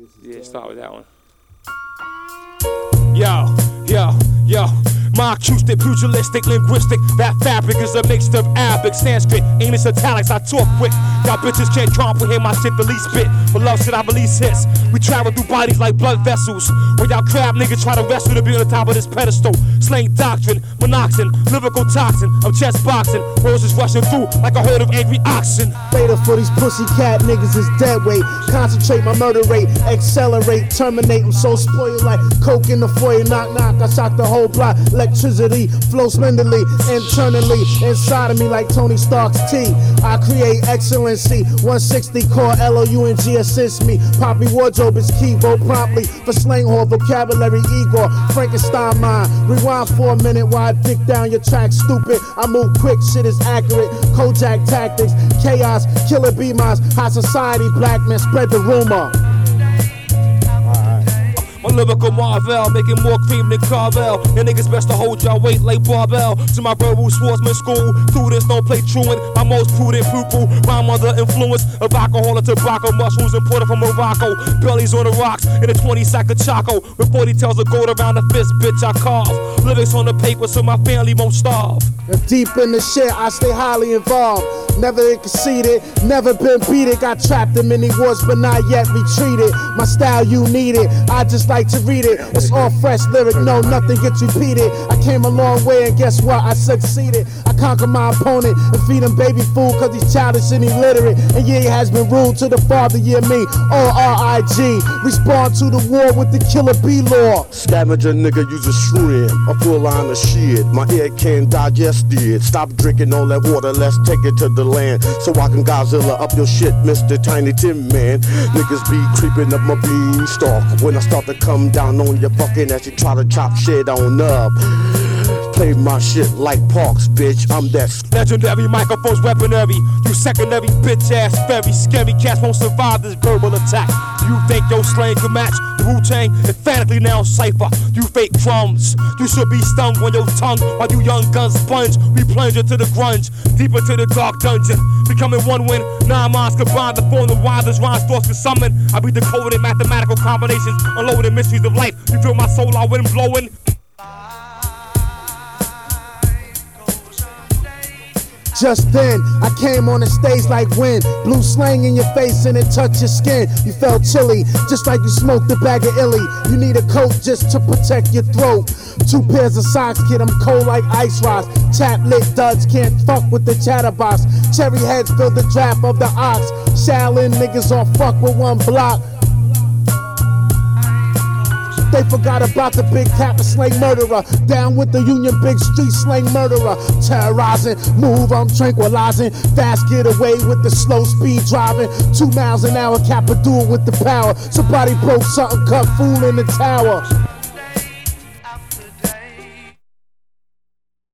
Yeah, start with that one. Yo. My acoustic, pugilistic, linguistic. That fabric is a mix of Arabic, Sanskrit, English, italics. I talk quick. Y'all bitches can't comprehend my shit the least bit. But love shit, I release hits. We travel through bodies like blood vessels. When y'all crab niggas try to wrestle to be on the top of this pedestal. Slang doctrine, monoxin, lyrical toxin. I'm chest boxing. Roses rushing through like a herd of angry oxen. Later for these pussycat niggas is dead weight. Concentrate my murder rate, accelerate, terminate. I'm so spoiled like coke in the foyer. Knock, knock, I shot the whole block. Electricity flows splendidly, internally, inside of me like Tony Stark's T. I create excellency. 160 core LOUNG assist me. Poppy wardrobe is key. Vote promptly for slang hall, vocabulary, Igor, Frankenstein mind. Rewind for a minute while I dick down your track. Stupid, I move quick, shit is accurate. Kojak tactics, chaos, killer B-Mons, high society, black men spread the rumor. My lyrical Marvel, making more cream than Carvel. And niggas best to hold y'all weight like barbell. To my verbal swordsman school, students don't play truant. My most prudent pupil, rhyme under influence of alcohol and tobacco. Mushrooms imported from Morocco. Bellies on the rocks in a 20-sack of Choco. With 40 tails of gold around the fist, bitch, I carve. Lyrics on the paper so my family won't starve. Deep in the shit, I stay highly involved. Never conceded, never been beaten. Got trapped in many wars, but not yet retreated. My style, you need it. I just like to read it. It's all fresh lyric, no, nothing gets repeated. I came a long way, and guess what? I succeeded. I conquer my opponent and feed him baby food, cause he's childish and illiterate. And yeah, he has been rude to the father, yeah, me. O-R-I-G. Respond to the war with the killer B law. Scavenger nigga use a shrimp, a full line of shit. My ear can't digest it. Stop drinking all that water, let's take it to the land. So I can Godzilla up your shit, Mr. Tiny Tim Man. Niggas be creeping up my beanstalk when I start to come down on your fucking ass. You try to chop shit on up. Play my shit like Parks, bitch. I'm that legendary microphone's weaponry. You secondary bitch ass, very scary cats won't survive this verbal attack. You think your slang can match the Wu-Tang? Emphatically now cipher. You fake crumbs. You should be stung on your tongue while you young guns sponge. We plunge into the grunge, deep into the dark dungeon. Becoming one win, 9 minds combined to form the wildest rhyme stores can summon. I be decoding mathematical combinations, unloading mysteries of life. You feel my soul, I wind blowing. Just then, I came on the stage like wind. Blew slang in your face and it touched your skin. You felt chilly, just like you smoked a bag of illy. You need a coat just to protect your throat. 2 pairs of socks, kid, I'm cold like ice rocks. Chap lit duds, can't fuck with the chatterbox. Cherry heads fill the draft of the ox. Shaolin niggas all fuck with 1 block. They forgot about the big Kappa slang murderer. Down with the Union Big Street slang murderer. Terrorizing, move, I'm tranquilizing. Fast get away with the slow speed driving. 2 miles an hour, Kappa do it with the power. Somebody broke something, cut fool in the tower.